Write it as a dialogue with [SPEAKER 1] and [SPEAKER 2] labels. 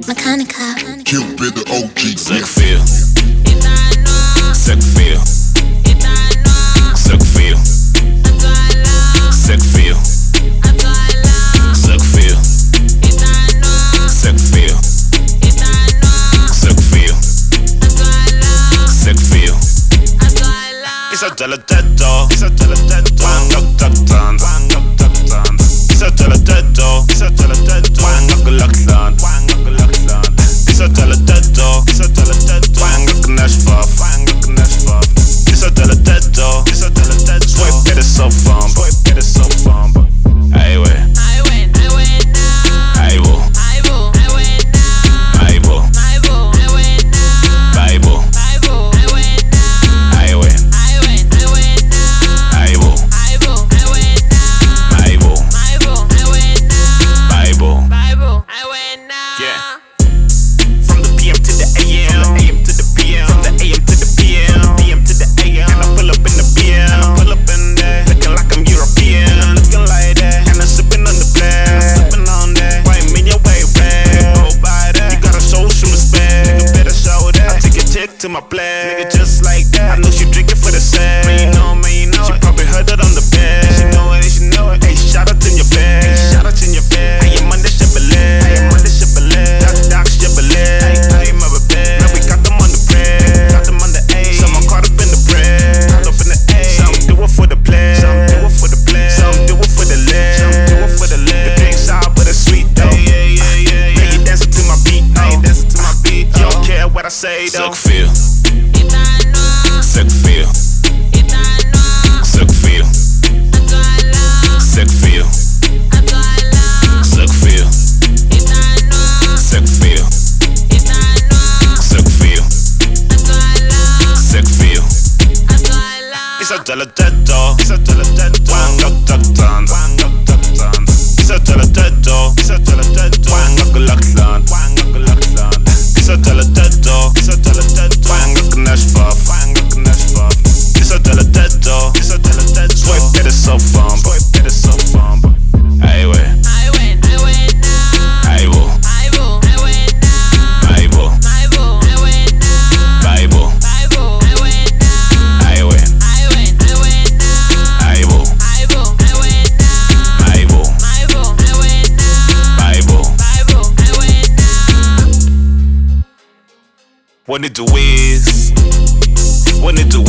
[SPEAKER 1] Mechanica.
[SPEAKER 2] Cupid the OG.
[SPEAKER 3] Zeg veel. Zeg veel. Zeg veel. Zeg veel. Zeg veel. Zeg veel. Zeg veel. Zeg veel. Isa teletetto. Isa teletetto. Wangak taktan. Wangak taktan. Isa teletetto. Isa teletetto. Wangak laksan. Wangak laksan. Isa teletetto. Isa teletetto. Wangak nashfaf. Wangak nashfaf. Isa teletetto. Isa teletetto. Swipe get it so fun. Swipe get it so fun. Ay we.
[SPEAKER 1] I win now.
[SPEAKER 3] Ay wo.
[SPEAKER 1] I will. I win now.
[SPEAKER 3] Ay wo.
[SPEAKER 1] I will. I win now.
[SPEAKER 3] Ay wo.
[SPEAKER 1] I will. I win now.
[SPEAKER 3] Ay we.
[SPEAKER 1] I win. I win now.
[SPEAKER 3] Ay wo.
[SPEAKER 1] I will. I win now.
[SPEAKER 3] Ay wo.
[SPEAKER 1] I will. I win now.
[SPEAKER 3] Ay wo.
[SPEAKER 1] I will. I win now.
[SPEAKER 3] Yeah. From the PM to the AM. From the AM to the PM. From the AM to the PM. From the PM to the AM. And I pull up in the BM. And I pull up in there. Looking like I'm European. And I'm looking like that. And I'm sipping on the black. Sipping on that. Why mean your way red? Go by that. You gotta show some respect. Nigga better show that. I take a chick to my place. Nigga just like that. I know she drinking for the set. Man, you know it. She probably heard it on the bed. She know it, she know it. Hey, shout out in your bed. Hey, shout out in your bed. I am on the Chevrolet. I am on the Chevrolet. Doc Chevrolet. I am over bed. Now we got them on the bread. Got them on the A. Someone caught up in the bread. Caught up in the A. Some do it for the play. Some do it for the play. Some do it for the leg. Some do it for the leg. The drink sour but it's sweet though. Yeah. Now you dancing to my beat. Now you dancing to my beat. You don't care what I say though. Zeg veel. Zeg veel. Zeg veel. Zeg veel. Zeg veel. Zeg veel. Zeg veel. Zeg veel. Isa teletetto. Isa teletetto. Wangak taktan. Wangak taktan. Isa teletetto. Isa teletetto. Wangak laksan. Wangak laksan. Isa teletetto. Isa teletetto. Wangak nashfaf. Wangak nashfaf. Isa teletetto. Isa teletetto. Swipe get it so fun. Swipe get it so fun. Ay we.
[SPEAKER 1] I win. I win now.
[SPEAKER 3] Ay wo.
[SPEAKER 1] I will. I win now.
[SPEAKER 3] Ay wo.
[SPEAKER 1] I will. I win now.
[SPEAKER 3] Ay wo.
[SPEAKER 1] I will. I win now.
[SPEAKER 3] Ay we.
[SPEAKER 1] I win. I win now.
[SPEAKER 3] Ay wo.
[SPEAKER 1] I will. I win now.
[SPEAKER 3] Ay wo.
[SPEAKER 1] I will. I win now.
[SPEAKER 3] Ay wo.
[SPEAKER 1] I will. I win now.
[SPEAKER 3] What it do is. What it do